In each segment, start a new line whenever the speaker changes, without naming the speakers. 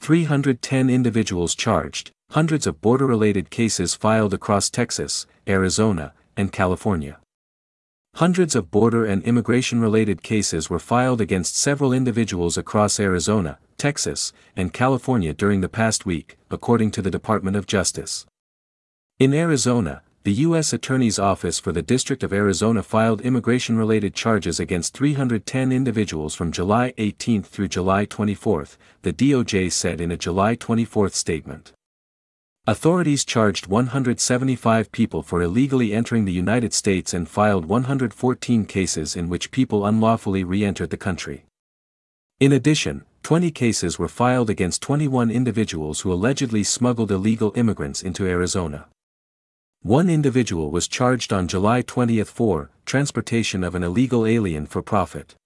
310 individuals charged, hundreds of border-related cases filed across Texas, Arizona, and California. Hundreds of border and immigration-related cases were filed against several individuals across Arizona, Texas, and California during the past week, according to the Department of Justice. In Arizona, the U.S. Attorney's Office for the District of Arizona filed immigration-related charges against 310 individuals from July 18 through July 24, the DOJ said in a July 24 statement. Authorities charged 175 people for illegally entering the United States and filed 114 cases in which people unlawfully re-entered the country. In addition, 20 cases were filed against 21 individuals who allegedly smuggled illegal immigrants into Arizona. One individual was charged on July 20 for transportation of an illegal alien for profit.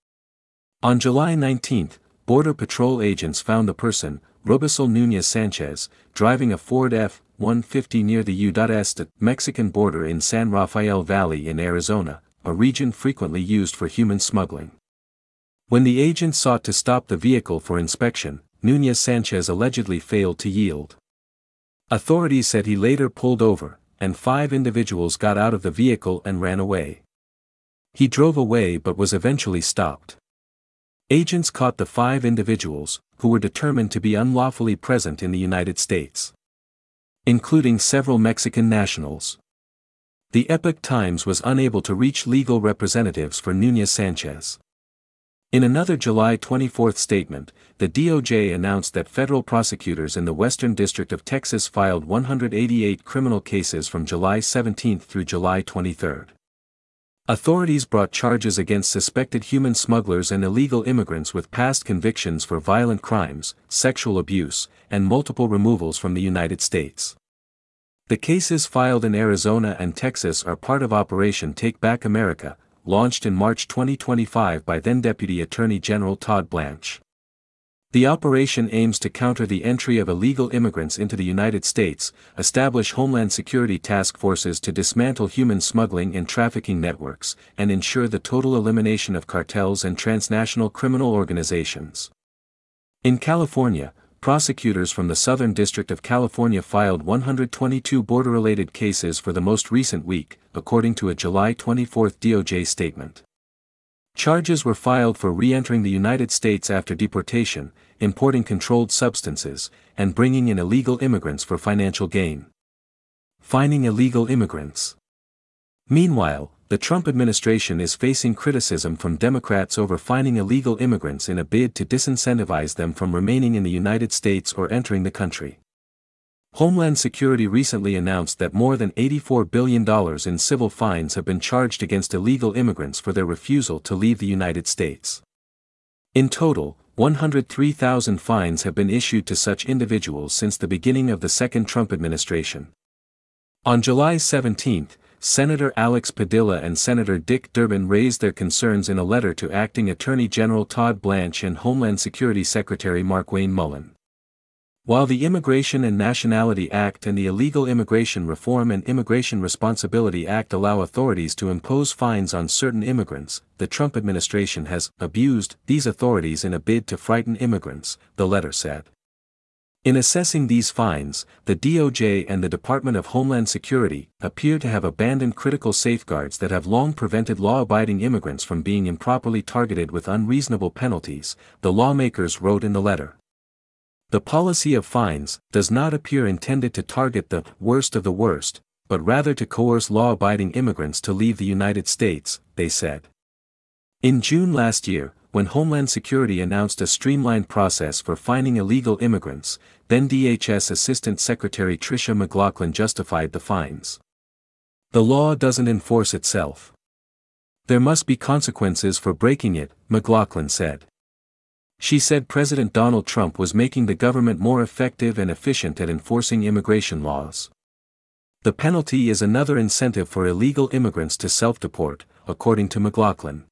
On July 19, Border Patrol agents found the person, Robesal Nunez Sanchez, driving a Ford F-150 near the U.S. Mexican border in San Rafael Valley in Arizona, a region frequently used for human smuggling. When the agents sought to stop the vehicle for inspection, Nunez Sanchez allegedly failed to yield. Authorities said he later pulled over, and 5 individuals got out of the vehicle and ran away. He drove away but was eventually stopped. Agents caught the 5 individuals, who were determined to be unlawfully present in the United States, including several Mexican nationals. The Epoch Times was unable to reach legal representatives for Nunez Sanchez. In another July 24 statement, the DOJ announced that federal prosecutors in the Western District of Texas filed 188 criminal cases from July 17 through July 23. Authorities brought charges against suspected human smugglers and illegal immigrants with past convictions for violent crimes, sexual abuse, and multiple removals from the United States. The cases filed in Arizona and Texas are part of Operation Take Back America, launched in March 2025 by then-Deputy Attorney General Todd Blanche. The operation aims to counter the entry of illegal immigrants into the United States, establish Homeland Security task forces to dismantle human smuggling and trafficking networks, and ensure the total elimination of cartels and transnational criminal organizations. In California, prosecutors from the Southern District of California filed 122 border-related cases for the most recent week, according to a July 24 DOJ statement. Charges were filed for re-entering the United States after deportation, importing controlled substances, and bringing in illegal immigrants for financial gain. Fining illegal immigrants. Meanwhile, the Trump administration is facing criticism from Democrats over fining illegal immigrants in a bid to disincentivize them from remaining in the United States or entering the country. Homeland Security recently announced that more than $84 billion in civil fines have been charged against illegal immigrants for their refusal to leave the United States. In total, 103,000 fines have been issued to such individuals since the beginning of the second Trump administration. On July 17, Senator Alex Padilla and Senator Dick Durbin raised their concerns in a letter to Acting Attorney General Todd Blanche and Homeland Security Secretary Markwayne Mullin. While the Immigration and Nationality Act and the Illegal Immigration Reform and Immigration Responsibility Act allow authorities to impose fines on certain immigrants, the Trump administration has abused these authorities in a bid to frighten immigrants, the letter said. In assessing these fines, the DOJ and the Department of Homeland Security appear to have abandoned critical safeguards that have long prevented law-abiding immigrants from being improperly targeted with unreasonable penalties, the lawmakers wrote in the letter. The policy of fines does not appear intended to target the worst of the worst, but rather to coerce law-abiding immigrants to leave the United States, they said. In June last year, when Homeland Security announced a streamlined process for fining illegal immigrants, then DHS Assistant Secretary Tricia McLaughlin justified the fines. The law doesn't enforce itself. There must be consequences for breaking it, McLaughlin said. She said President Donald Trump was making the government more effective and efficient at enforcing immigration laws. The penalty is another incentive for illegal immigrants to self-deport, according to McLaughlin.